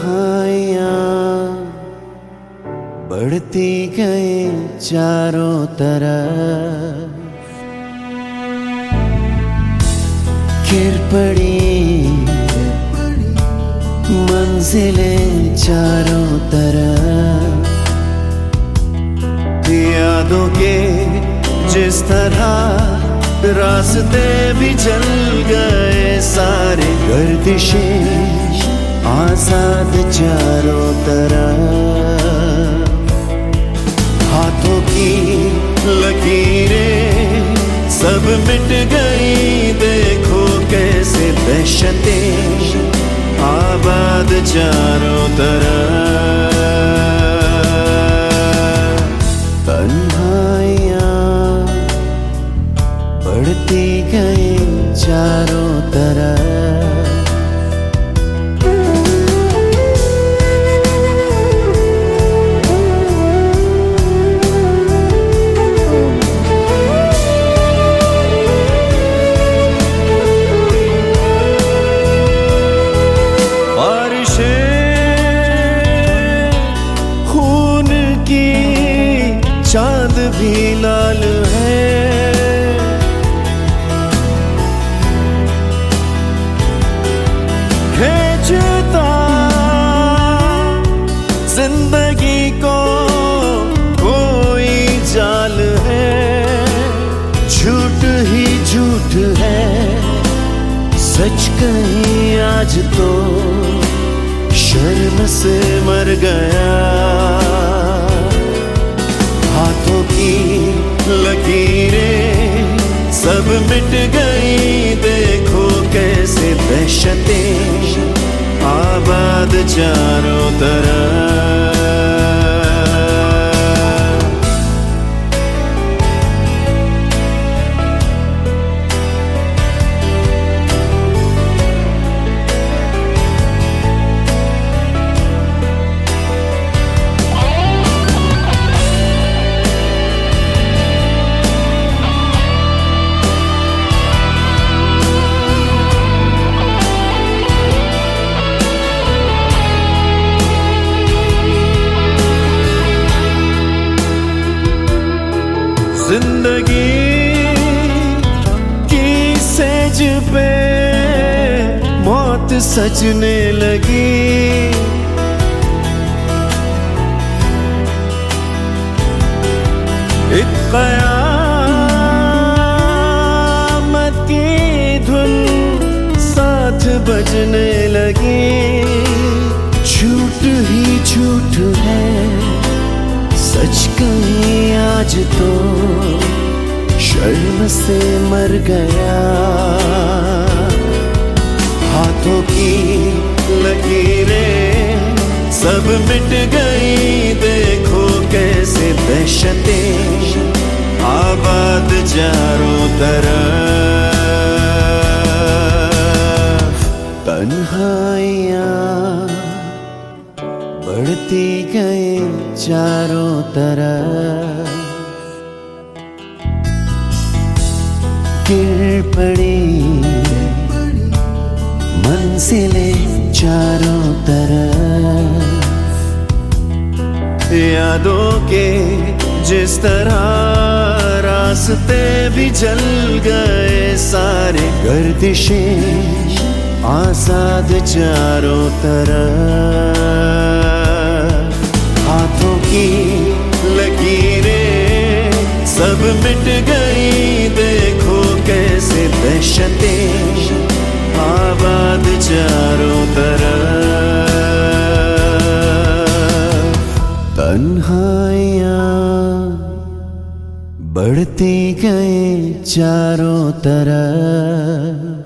तन्हाइयाँ बढ़ती गए चारों तरफ, गिर पड़ी मंजिलें चारों तरफ। यादों के जिस तरह रास्ते भी जल गए सारे, गर्दिशें आजाद चारों तरफ। हाथों की लकीरें सब मिट गई, देखो कैसे दहशतें आबाद चारों तरफ। तन्हाइयाँ बढ़ती गई चारों तरफ। चांद भी लाल है, खींचता जिंदगी को कोई जाल है। झूठ ही झूठ है, सच कहीं आज तो शर्म से मर गया। हाथों की लकीरें सब मिट गई, देखो कैसे दहशतें आबाद चारों तरफ। जिंदगी की सेज पे मौत सजने लगी, एक क़यामत की धुन साथ बजने लगी। झूठ ही झूठ है, सच कहीं आज तो शर्म से मर गया। हाथों की लकीरें सब मिट गई, देखो कैसे दहशतें आबाद चारों तरफ। तन्हाइयाँ बढ़ती गए चारों तरफ, गिर पड़ी मंजिलें चारों तरफ। यादों के जिस तरह रास्ते भी जल गए सारे, गर्दिशें आजाद चारों तरफ। हाथों की लकीरें सब मिट गई, देखो कैसे दहशतें आबाद चारों तरफ। तन्हाइयाँ बढ़ती गई चारों तरफ।